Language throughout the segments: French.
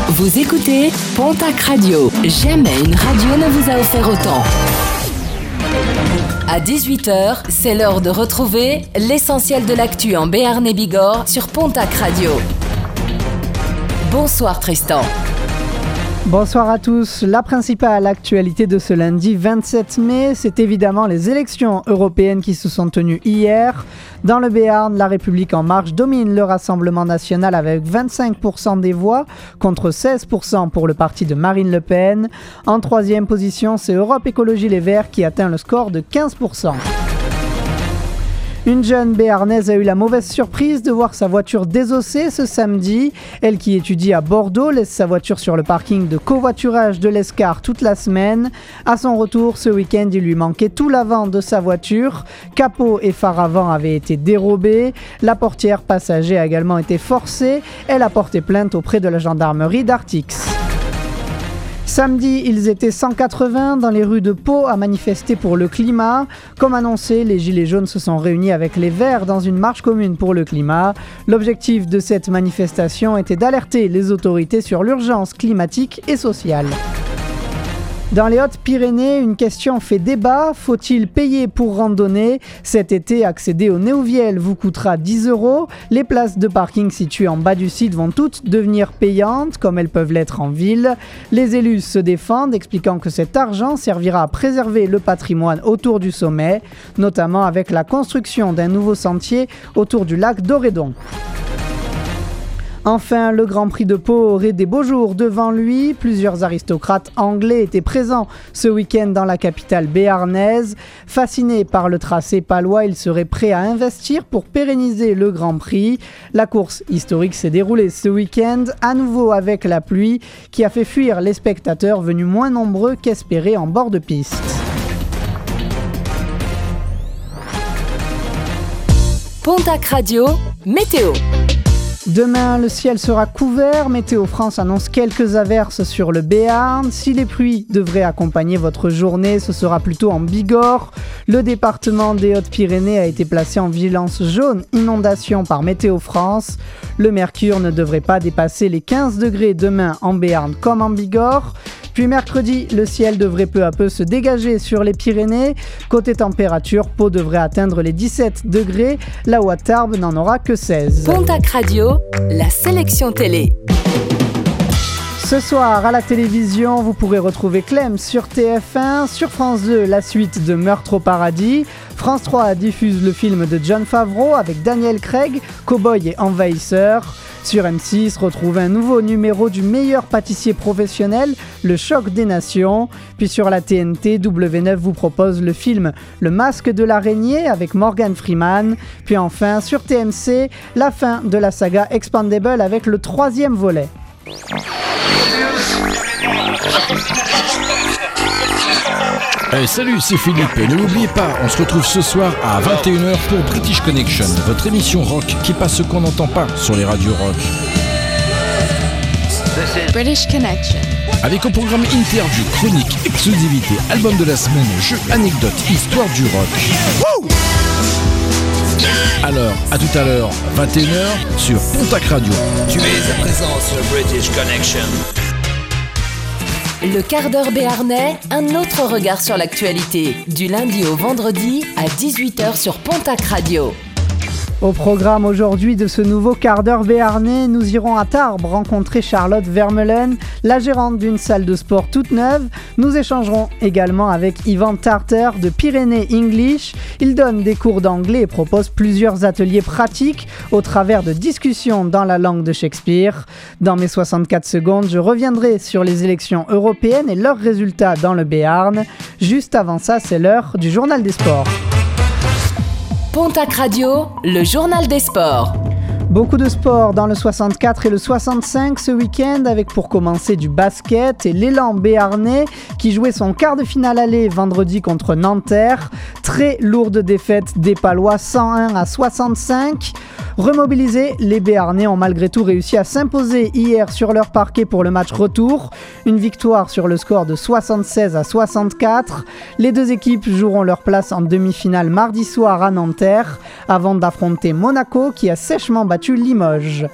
Vous écoutez Pontac Radio. Jamais une radio ne vous a offert autant. À 18h, c'est l'heure de retrouver l'essentiel de l'actu en Béarn et Bigorre sur Pontac Radio. Bonsoir Tristan. Bonsoir à tous. La principale actualité de ce lundi 27 mai, c'est évidemment les élections européennes qui se sont tenues hier. Dans le Béarn, La République En Marche domine le Rassemblement National avec 25% des voix contre 16% pour le parti de Marine Le Pen. En troisième position, c'est Europe Écologie Les Verts qui atteint le score de 15%. Une jeune béarnaise a eu la mauvaise surprise de voir sa voiture désossée ce samedi. Elle qui étudie à Bordeaux laisse sa voiture sur le parking de covoiturage de l'Escar toute la semaine. À son retour ce week-end, il lui manquait tout l'avant de sa voiture. Capot et phare avant avaient été dérobés. La portière passager a également été forcée. Elle a porté plainte auprès de la gendarmerie d'Artix. Samedi, ils étaient 180 dans les rues de Pau à manifester pour le climat. Comme annoncé, les Gilets jaunes se sont réunis avec les Verts dans une marche commune pour le climat. L'objectif de cette manifestation était d'alerter les autorités sur l'urgence climatique et sociale. Dans les Hautes-Pyrénées, une question fait débat. Faut-il payer pour randonner ? Cet été, accéder au Néouviel vous coûtera 10 €. Les places de parking situées en bas du site vont toutes devenir payantes, comme elles peuvent l'être en ville. Les élus se défendent, expliquant que cet argent servira à préserver le patrimoine autour du sommet, notamment avec la construction d'un nouveau sentier autour du lac d'Oredon. Enfin, le Grand Prix de Pau aurait des beaux jours devant lui. Plusieurs aristocrates anglais étaient présents ce week-end dans la capitale béarnaise. Fascinés par le tracé palois, ils seraient prêts à investir pour pérenniser le Grand Prix. La course historique s'est déroulée ce week-end, à nouveau avec la pluie, qui a fait fuir les spectateurs venus moins nombreux qu'espérés en bord de piste. Pontac Radio, météo. Demain, le ciel sera couvert. Météo France annonce quelques averses sur le Béarn. Si les pluies devraient accompagner votre journée, ce sera plutôt en Bigorre. Le département des Hautes-Pyrénées a été placé en vigilance jaune inondation par Météo France. Le mercure ne devrait pas dépasser les 15 degrés demain en Béarn comme en Bigorre. Puis mercredi, le ciel devrait peu à peu se dégager sur les Pyrénées. Côté température, Pau devrait atteindre les 17 degrés, là où à Tarbes n'en aura que 16. Pontac Radio, la sélection télé. Ce soir, à la télévision, vous pourrez retrouver Clem sur TF1, sur France 2, la suite de Meurtre au paradis. France 3 diffuse le film de Jon Favreau avec Daniel Craig, Cowboy et envahisseur. Sur M6, retrouvez un nouveau numéro du meilleur pâtissier professionnel, Le Choc des Nations. Puis sur la TNT, W9 vous propose le film Le Masque de l'araignée avec Morgan Freeman. Puis enfin, sur TMC, la fin de la saga Expandable avec le 3e volet. Salut, c'est Philippe. Et n'oubliez pas, on se retrouve ce soir à 21h pour British Connection, votre émission rock qui passe ce qu'on n'entend pas sur les radios rock. British Connection. Avec au programme interview, chronique, exclusivité, album de la semaine, jeux, anecdotes, histoire du rock. Alors, à tout à l'heure, 21h sur Pontac Radio. Tu es à présent sur British Connection. Le quart d'heure béarnais, un autre regard sur l'actualité. Du lundi au vendredi à 18h sur Pontac Radio. Au programme aujourd'hui de ce nouveau quart d'heure béarnais, nous irons à Tarbes rencontrer Charlotte Vermeulen, la gérante d'une salle de sport toute neuve. Nous échangerons également avec Yvan Tarter de Pyrénées English. Il donne des cours d'anglais et propose plusieurs ateliers pratiques au travers de discussions dans la langue de Shakespeare. Dans mes 64 secondes, je reviendrai sur les élections européennes et leurs résultats dans le Béarn. Juste avant ça, c'est l'heure du journal des sports. Pontac Radio, le journal des sports. Beaucoup de sport dans le 64 et le 65 ce week-end, avec pour commencer du basket et l'élan béarnais qui jouait son quart de finale aller vendredi contre Nanterre. Très lourde défaite des Palois, 101-65. Remobilisés, les Béarnais ont malgré tout réussi à s'imposer hier sur leur parquet pour le match retour. Une victoire sur le score de 76-64. Les deux équipes joueront leur place en demi-finale mardi soir à Nanterre, avant d'affronter Monaco qui a sèchement battu Limoges.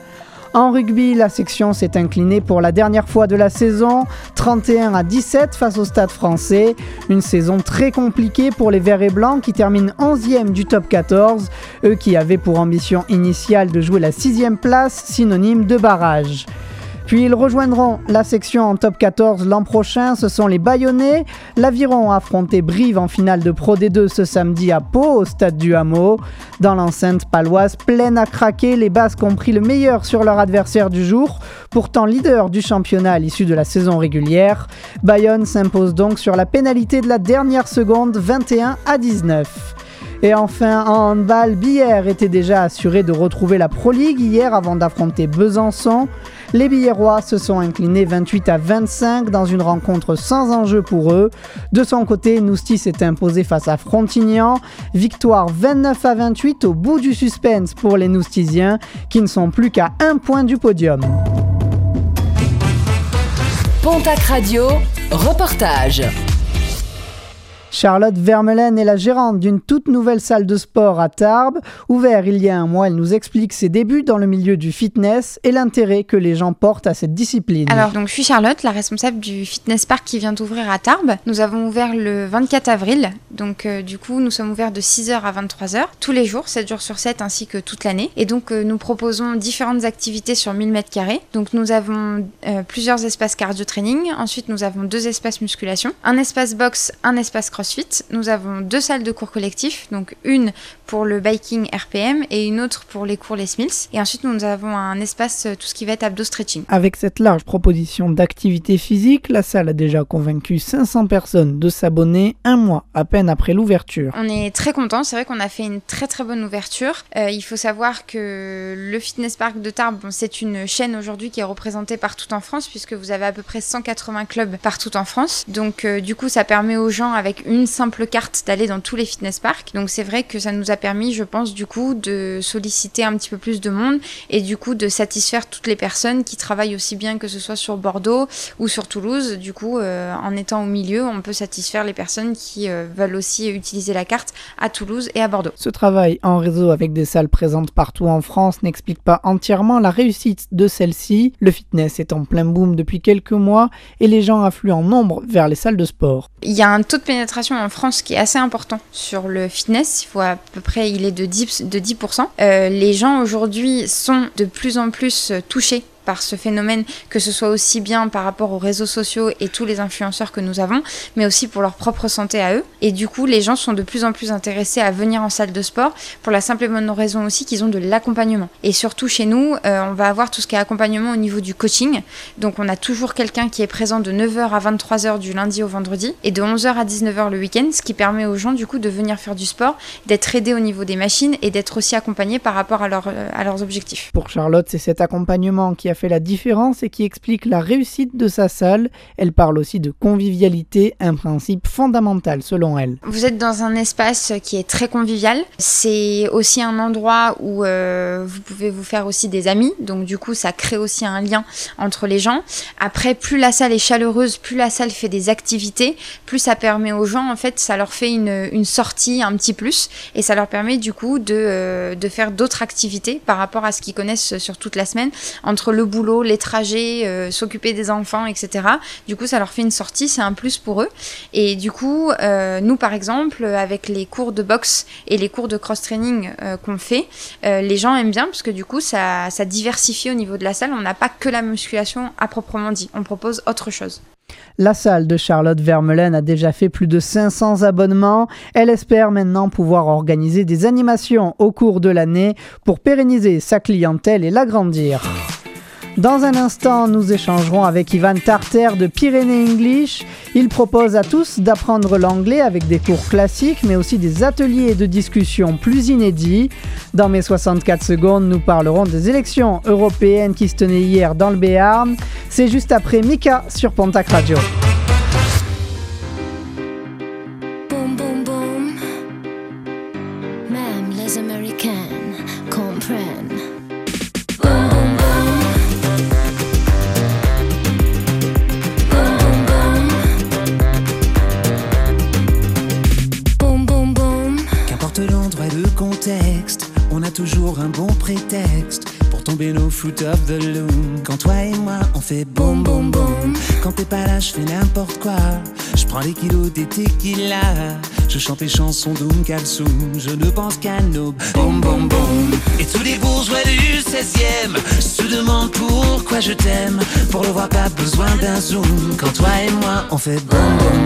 En rugby, la section s'est inclinée pour la dernière fois de la saison, 31-17 face au Stade Français. Une saison très compliquée pour les Verts et Blancs qui terminent 11e du top 14, eux qui avaient pour ambition initiale de jouer la 6e place, synonyme de barrage. Puis ils rejoindront la section en top 14 l'an prochain, ce sont les Bayonnais. L'Aviron a affronté Brive en finale de Pro D2 ce samedi à Pau, au stade du Hameau. Dans l'enceinte paloise pleine à craquer, les Basques ont pris le meilleur sur leur adversaire du jour, pourtant leader du championnat à l'issue de la saison régulière. Bayonne s'impose donc sur la pénalité de la dernière seconde, 21-19. Et enfin, en handball, Billère était déjà assuré de retrouver la Pro League hier avant d'affronter Besançon. Les Billérois se sont inclinés 28-25 dans une rencontre sans enjeu pour eux. De son côté, Nousty s'est imposé face à Frontignan. Victoire 29-28 au bout du suspense pour les Noustisiens qui ne sont plus qu'à 1 point du podium. Pontac Radio, reportage. Charlotte Vermeulen est la gérante d'une toute nouvelle salle de sport à Tarbes. Ouvert il y a un mois, elle nous explique ses débuts dans le milieu du fitness et l'intérêt que les gens portent à cette discipline. Alors, je suis Charlotte, la responsable du fitness park qui vient d'ouvrir à Tarbes. Nous avons ouvert le 24 avril, donc du coup, nous sommes ouverts de 6h à 23h, tous les jours, 7 jours sur 7, ainsi que toute l'année. Et donc, nous proposons différentes activités sur 1000 m². Donc, nous avons plusieurs espaces cardio-training. Ensuite, nous avons 2 espaces musculation, un espace boxe, un espace crossfit. Nous avons 2 salles de cours collectifs, donc une pour le biking RPM et une autre pour les cours Les Mills. Et ensuite, nous avons un espace, tout ce qui va être abdos stretching. Avec cette large proposition d'activité physique, la salle a déjà convaincu 500 personnes de s'abonner 1 mois à peine après l'ouverture. On est très contents, c'est vrai qu'on a fait une très très bonne ouverture. Il faut savoir que le Fitness Park de Tarbes, c'est une chaîne aujourd'hui qui est représentée partout en France, puisque vous avez à peu près 180 clubs partout en France. Donc du coup, ça permet aux gens, avec une simple carte, d'aller dans tous les fitness parks. Donc c'est vrai que ça nous a permis, je pense, du coup, de solliciter un petit peu plus de monde et du coup de satisfaire toutes les personnes qui travaillent aussi bien, que ce soit sur Bordeaux ou sur Toulouse. Du coup, en étant au milieu, on peut satisfaire les personnes qui veulent aussi utiliser la carte à Toulouse et à Bordeaux. Ce travail en réseau avec des salles présentes partout en France n'explique pas entièrement la réussite de celle-ci. Le fitness est en plein boom depuis quelques mois et les gens affluent en nombre vers les salles de sport. Il y a un taux de pénétration en France qui est assez important sur le fitness. Il faut à peu près, il est de 10%. Les gens aujourd'hui sont de plus en plus touchés par ce phénomène, que ce soit aussi bien par rapport aux réseaux sociaux et tous les influenceurs que nous avons, mais aussi pour leur propre santé à eux. Et du coup, les gens sont de plus en plus intéressés à venir en salle de sport pour la simple et bonne raison aussi qu'ils ont de l'accompagnement. Et surtout chez nous, on va avoir tout ce qui est accompagnement au niveau du coaching. Donc on a toujours quelqu'un qui est présent de 9h à 23h du lundi au vendredi et de 11h à 19h le week-end, ce qui permet aux gens du coup de venir faire du sport, d'être aidés au niveau des machines et d'être aussi accompagnés par rapport à leurs objectifs. Pour Charlotte, c'est cet accompagnement qui a fait la différence et qui explique la réussite de sa salle. Elle parle aussi de convivialité, un principe fondamental selon elle. Vous êtes dans un espace qui est très convivial. C'est aussi un endroit où vous pouvez vous faire aussi des amis. Donc du coup, ça crée aussi un lien entre les gens. Après, plus la salle est chaleureuse, plus la salle fait des activités, plus ça permet aux gens, en fait, ça leur fait une sortie un petit plus. Et ça leur permet du coup de faire d'autres activités par rapport à ce qu'ils connaissent sur toute la semaine, entre le boulot, les trajets, s'occuper des enfants, etc. Du coup, ça leur fait une sortie, c'est un plus pour eux. Et du coup, nous, par exemple, avec les cours de boxe et les cours de cross-training qu'on fait, les gens aiment bien parce que du coup, ça diversifie au niveau de la salle. On n'a pas que la musculation à proprement dit. On propose autre chose. La salle de Charlotte Vermeulen a déjà fait plus de 500 abonnements. Elle espère maintenant pouvoir organiser des animations au cours de l'année pour pérenniser sa clientèle et l'agrandir. Dans un instant, nous échangerons avec Ivan Tarter de Pyrénées English. Il propose à tous d'apprendre l'anglais avec des cours classiques, mais aussi des ateliers de discussion plus inédits. Dans mes 64 secondes, nous parlerons des élections européennes qui se tenaient hier dans le Béarn. C'est juste après Mika sur Pontac Radio. Boum boum boum, même les Américaines comprennent. L'endroit et le contexte, on a toujours un bon prétexte pour pour tomber nos foot of the loom. Quand toi et moi on fait boum boum boum. Quand t'es pas là je fais n'importe quoi. Je prends les kilos des tequila. Je chante les chansons d'Oum Kalsoum. Je ne pense qu'à nos boum boum boum. Et tous les bourgeois du 16e se demandent pourquoi je t'aime. Pour le voir pas besoin d'un zoom. Quand toi et moi on fait boum boum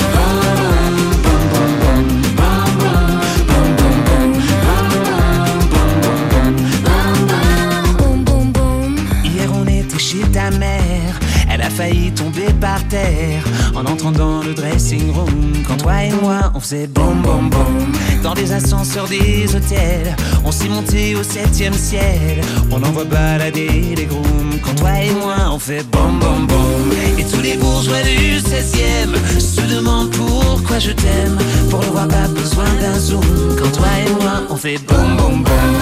boum. Hier on était chez ta mère. Elle a failli tomber par terre en entrant dans le dressing room. Quand toi et moi on faisait boum boum boum. Dans les ascenseurs des hôtels, on s'est monté au 7e ciel. On envoie balader les grooms. Quand toi et moi on fait boum boum boum. Et tous les bourgeois du 16e se demandent pourquoi je t'aime. Pour le voir pas besoin d'un zoom. Quand toi et moi on fait boum boum boum.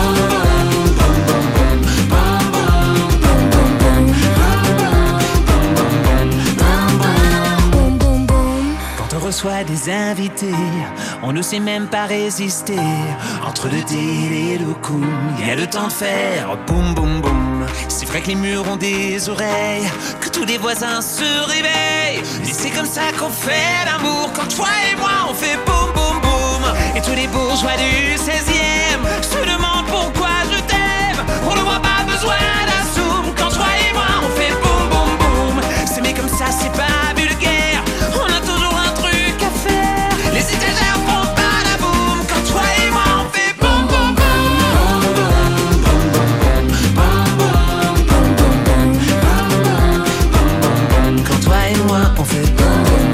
Reçoit des invités, on ne sait même pas résister. Entre le deal et le coup, il y a le temps de faire boum boum boum. C'est vrai que les murs ont des oreilles, que tous les voisins se réveillent. Et c'est comme ça qu'on fait l'amour. Quand toi et moi on fait boum boum boum. Et tous les bourgeois du 16e se demandent pourquoi je t'aime. On ne voit pas besoin d'un zoom. Quand toi et moi on fait boum boum boum. C'est mais comme ça c'est pas vulgaire. On a toujours un truc à faire. Les étagères font pas la boum. Quand toi et moi on fait boum boum boum. Quand toi et moi on fait boum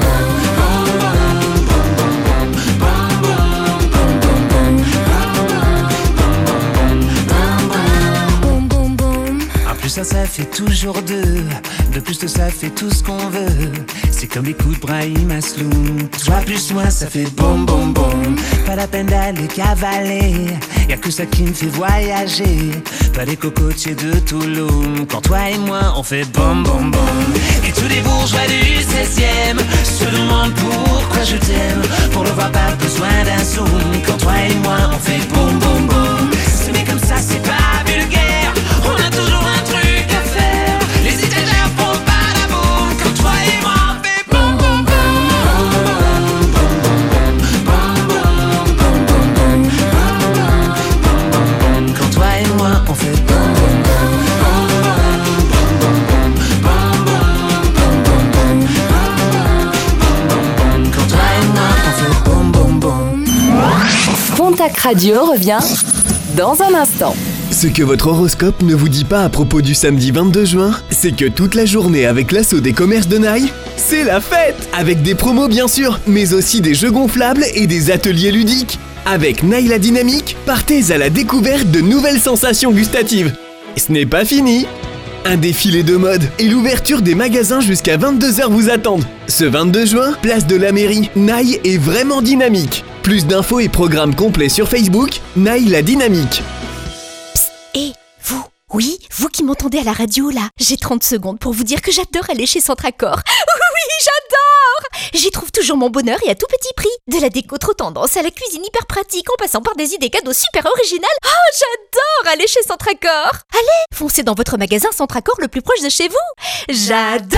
ça fait toujours deux. De plus ça fait tout ce qu'on veut. C'est comme les coups de Brahim Asloum. Toi plus moi ça fait boum boum boum. Pas la peine d'aller cavaler. Y'a que ça qui me fait voyager. Pas les cocotiers de Toulouse. Quand toi et moi on fait boum boum boum. Et tous les bourgeois du 16e se demandent pourquoi je t'aime. Pour le voir pas besoin d'un zoom. Quand toi et moi on fait boum boum boum. C'est mais comme ça c'est pas vulgaire. On a toujours un truc à faire. Les étagères font pas la boum. Quand toi et moi on fait boum boum boum. Quand toi et moi on fait boum boum Quand toi et moi on fait boum boum boum. Pontac Radio revient dans un instant. Ce que votre horoscope ne vous dit pas à propos du samedi 22 juin, c'est que toute la journée avec l'assaut des commerces de Naï, c'est la fête! Avec des promos bien sûr, mais aussi des jeux gonflables et des ateliers ludiques. Avec Naï la dynamique, partez à la découverte de nouvelles sensations gustatives. Ce n'est pas fini! Un défilé de mode et l'ouverture des magasins jusqu'à 22h vous attendent. Ce 22 juin, place de la mairie, Naï est vraiment dynamique. Plus d'infos et programmes complets sur Facebook, Naï la dynamique. Et vous, oui, vous qui m'entendez à la radio là, j'ai 30 secondes pour vous dire que j'adore aller chez Centracor. Oui, j'adore! J'y trouve toujours mon bonheur et à tout petit prix. De la déco trop tendance à la cuisine hyper pratique en passant par des idées cadeaux super originales. Oh, j'adore aller chez Centracor! Allez, foncez dans votre magasin Centracor le plus proche de chez vous. J'adore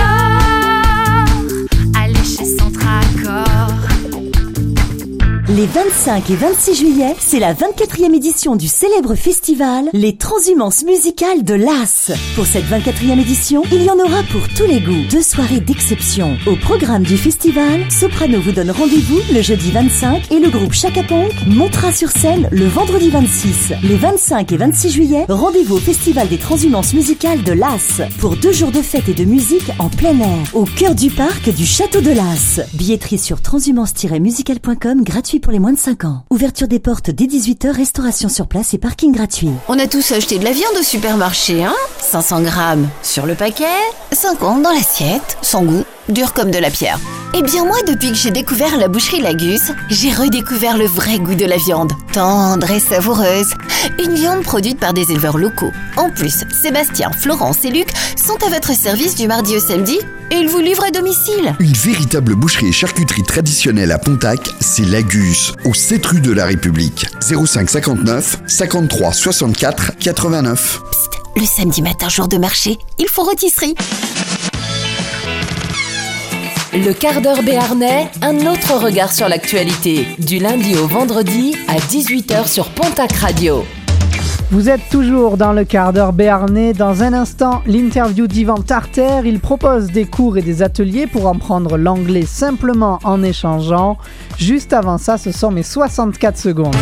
aller chez Centracor. Les 25 et 26 juillet, c'est la 24e édition du célèbre festival Les Transhumances musicales de l'As. Pour cette 24e édition, il y en aura pour tous les goûts. 2 soirées d'exception. Au programme du festival, Soprano vous donne rendez-vous le jeudi 25 et le groupe Chaka Ponk montera sur scène le vendredi 26. Les 25 et 26 juillet, rendez-vous au festival des Transhumances musicales de l'As. Pour 2 jours de fête et de musique en plein air, au cœur du parc du Château de l'As. Billetterie sur transhumance-musical.com, gratuit pour les moins de 5 ans. Ouverture des portes dès 18h, restauration sur place et parking gratuit. On a tous acheté de la viande au supermarché, hein? 500 grammes sur le paquet, 50 dans l'assiette, sans goût, dur comme de la pierre. Eh bien moi, depuis que j'ai découvert la boucherie Lagus, j'ai redécouvert le vrai goût de la viande, tendre et savoureuse. Une viande produite par des éleveurs locaux. En plus, Sébastien, Florence et Luc sont à votre service du mardi au samedi et ils vous livrent à domicile. Une véritable boucherie et charcuterie traditionnelle à Pontac, c'est Lagus, au 7 rue de la République. 05 59 53 64 89. Psst, Le samedi matin, jour de marché, il faut rôtisserie. Le quart d'heure béarnais, un autre regard sur l'actualité. Du lundi au vendredi à 18h sur Pontac Radio. Vous êtes toujours dans le quart d'heure béarnais. Dans un instant, l'interview d'Yvan Tarter. Il propose des cours et des ateliers pour apprendre l'anglais simplement en échangeant. Juste avant ça, ce sont mes 64 secondes.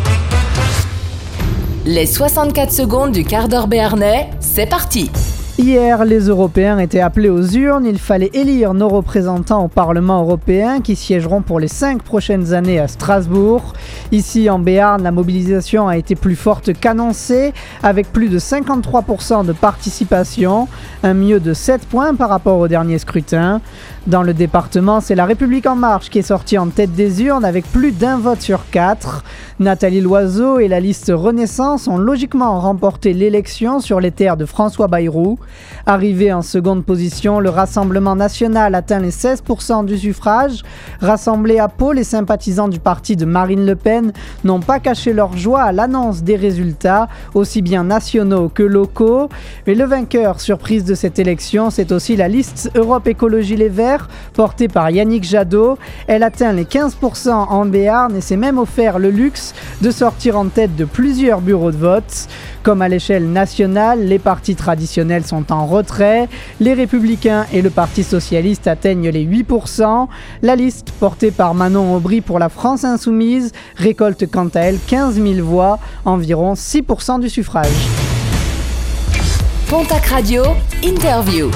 Les 64 secondes du quart d'heure béarnais, c'est parti! Hier, les Européens étaient appelés aux urnes. Il fallait élire nos représentants au Parlement européen qui siégeront pour les 5 prochaines années à Strasbourg. Ici, en Béarn, la mobilisation a été plus forte qu'annoncée, avec plus de 53% de participation, un mieux de 7 points par rapport au dernier scrutin. Dans le département, c'est La République En Marche qui est sortie en tête des urnes avec plus d'un vote sur 4. Nathalie Loiseau et la liste Renaissance ont logiquement remporté l'élection sur les terres de François Bayrou. Arrivé en seconde position, le Rassemblement National atteint les 16% du suffrage. Rassemblés à Pau, les sympathisants du parti de Marine Le Pen n'ont pas caché leur joie à l'annonce des résultats, aussi bien nationaux que locaux. Mais le vainqueur surprise de cette élection, c'est aussi la liste Europe Écologie Les Verts, portée par Yannick Jadot. Elle atteint les 15% en Béarn et s'est même offert le luxe de sortir en tête de plusieurs bureaux de vote. Comme à l'échelle nationale, les partis traditionnels sont en retrait. Les Républicains et le Parti Socialiste atteignent les 8%. La liste, portée par Manon Aubry pour la France Insoumise, récolte quant à elle 15 000 voix, environ 6% du suffrage. Pontac Radio, interview.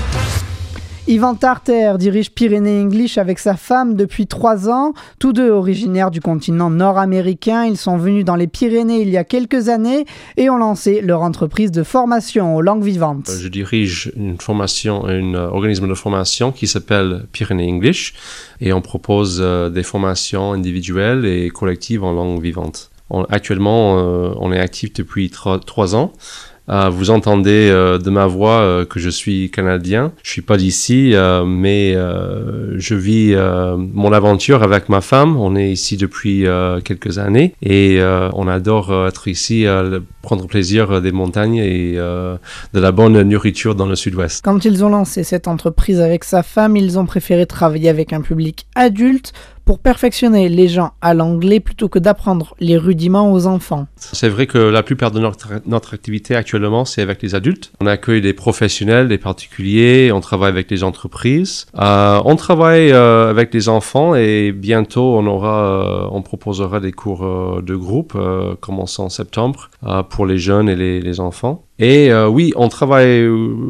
Yvan Tarter dirige Pyrénées English avec sa femme depuis 3 ans. Tous deux originaires du continent nord-américain. Ils sont venus dans les Pyrénées il y a quelques années et ont lancé leur entreprise de formation aux langues vivantes. Je dirige un organisme de formation qui s'appelle Pyrénées English et on propose des formations individuelles et collectives en langue vivante. Actuellement, on est actif depuis 3 ans. Vous entendez de ma voix que je suis canadien. Je suis pas d'ici, mais je vis mon aventure avec ma femme. On est ici depuis quelques années et on adore être ici, prendre plaisir des montagnes et de la bonne nourriture dans le sud-ouest. Quand ils ont lancé cette entreprise avec sa femme, ils ont préféré travailler avec un public adulte pour perfectionner les gens à l'anglais plutôt que d'apprendre les rudiments aux enfants. C'est vrai que la plupart de notre activité actuellement, c'est avec les adultes. On accueille des professionnels, des particuliers, on travaille avec les entreprises. On travaille avec les enfants et bientôt on proposera des cours de groupe commençant en septembre pour les jeunes et les enfants. Et oui, on travaille,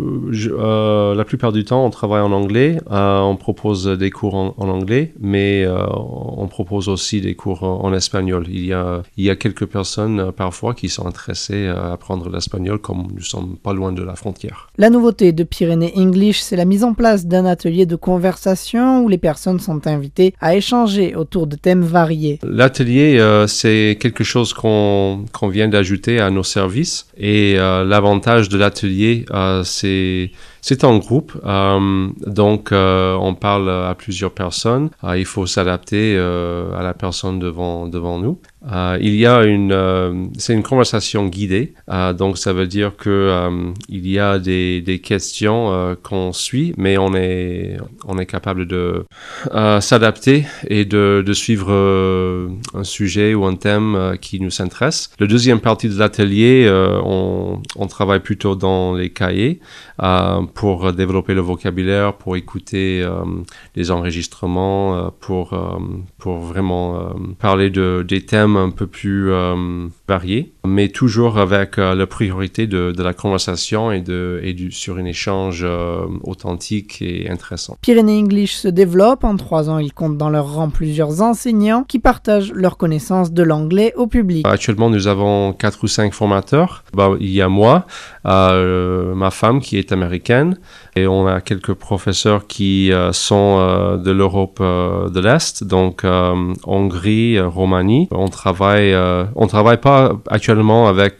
la plupart du temps, on travaille en anglais. On propose des cours en anglais, mais on propose aussi des cours en espagnol. Il y a quelques personnes parfois qui sont intéressées à apprendre l'espagnol, comme nous sommes pas loin de la frontière. La nouveauté de Pyrénées English, c'est la mise en place d'un atelier de conversation où les personnes sont invitées à échanger autour de thèmes variés. L'atelier, c'est quelque chose qu'on vient d'ajouter à nos services et l'avantage de l'atelier, c'est en groupe, donc on parle à plusieurs personnes. Il faut s'adapter à la personne devant nous. C'est une conversation guidée, donc ça veut dire que il y a des questions qu'on suit, mais on est capable de s'adapter et de suivre un sujet ou un thème qui nous intéresse. La deuxième partie de l'atelier, on travaille plutôt dans les cahiers pour développer le vocabulaire, pour écouter les enregistrements, pour vraiment parler des thèmes un peu plus variés, mais toujours avec la priorité de la conversation et sur un échange authentique et intéressant. Pyrénées English se développe. En 3 ans, ils comptent dans leur rang plusieurs enseignants qui partagent leur connaissance de l'anglais au public. Actuellement, nous avons 4 ou 5 formateurs. Il y a moi, ma femme qui est américaine, et on a quelques professeurs qui sont de l'Europe de l'Est, donc Hongrie, Roumanie. On travaille pas actuellement avec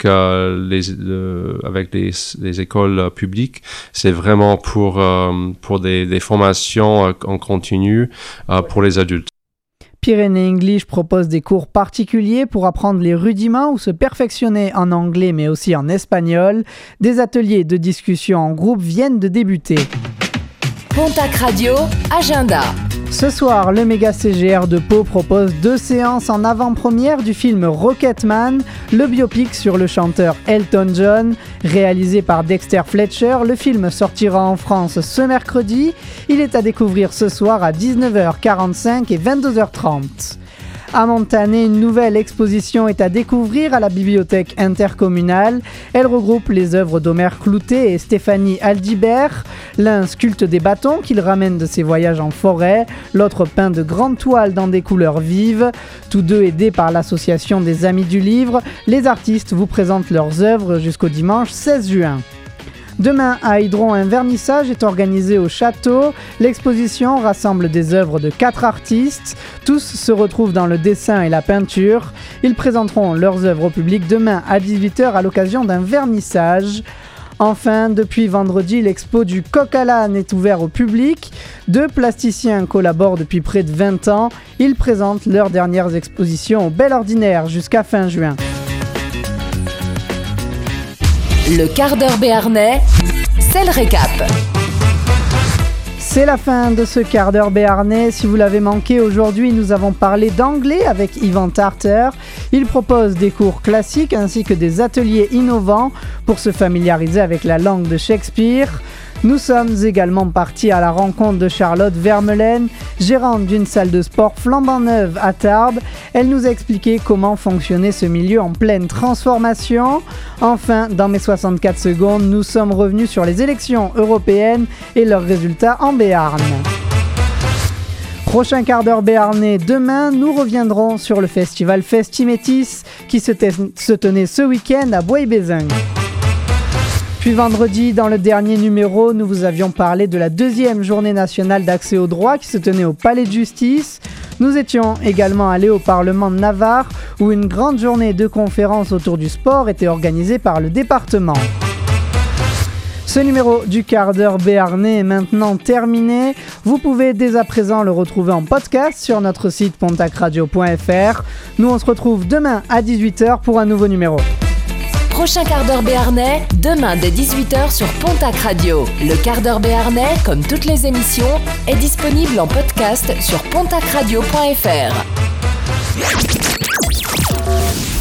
les écoles publiques. C'est vraiment pour des formations en continu pour les adultes. Pyrénées English propose des cours particuliers pour apprendre les rudiments ou se perfectionner en anglais mais aussi en espagnol. Des ateliers de discussion en groupe viennent de débuter. Pontac Radio, agenda. Ce soir, le méga CGR de Pau propose 2 séances en avant-première du film Rocketman, le biopic sur le chanteur Elton John. Réalisé par Dexter Fletcher, le film sortira en France ce mercredi. Il est à découvrir ce soir à 19h45 et 22h30. À Montané, une nouvelle exposition est à découvrir à la bibliothèque intercommunale. Elle regroupe les œuvres d'Omer Cloutet et Stéphanie Aldibert. L'un sculpte des bâtons qu'il ramène de ses voyages en forêt, l'autre peint de grandes toiles dans des couleurs vives. Tous deux aidés par l'association des Amis du Livre, les artistes vous présentent leurs œuvres jusqu'au dimanche 16 juin. Demain à Hydron, un vernissage est organisé au château. L'exposition rassemble des œuvres de 4 artistes. Tous se retrouvent dans le dessin et la peinture. Ils présenteront leurs œuvres au public demain à 18h à l'occasion d'un vernissage. Enfin, depuis vendredi, l'expo du Coq à l'âne est ouvert au public. 2 plasticiens collaborent depuis près de 20 ans. Ils présentent leurs dernières expositions au Bel Ordinaire jusqu'à fin juin. Le quart d'heure béarnais, c'est le récap. C'est la fin de ce quart d'heure béarnais. Si vous l'avez manqué, aujourd'hui nous avons parlé d'anglais avec Yvan Tarter. Il propose des cours classiques ainsi que des ateliers innovants pour se familiariser avec la langue de Shakespeare. Nous sommes également partis à la rencontre de Charlotte Vermeulen, gérante d'une salle de sport flambant neuve à Tarbes. Elle nous a expliqué comment fonctionnait ce milieu en pleine transformation. Enfin, dans mes 64 secondes, nous sommes revenus sur les élections européennes et leurs résultats en Béarn. Prochain quart d'heure béarnais, demain, nous reviendrons sur le festival Festimétis qui se tenait ce week-end à Bois-Bézing. Puis vendredi, dans le dernier numéro, nous vous avions parlé de la 2e journée nationale d'accès au droit qui se tenait au Palais de Justice. Nous étions également allés au Parlement de Navarre où une grande journée de conférences autour du sport était organisée par le département. Ce numéro du quart d'heure béarnais est maintenant terminé. Vous pouvez dès à présent le retrouver en podcast sur notre site pontacradio.fr. Nous on se retrouve demain à 18h pour un nouveau numéro. Prochain quart d'heure béarnais, demain dès 18h sur Pontac Radio. Le quart d'heure béarnais, comme toutes les émissions, est disponible en podcast sur pontacradio.fr.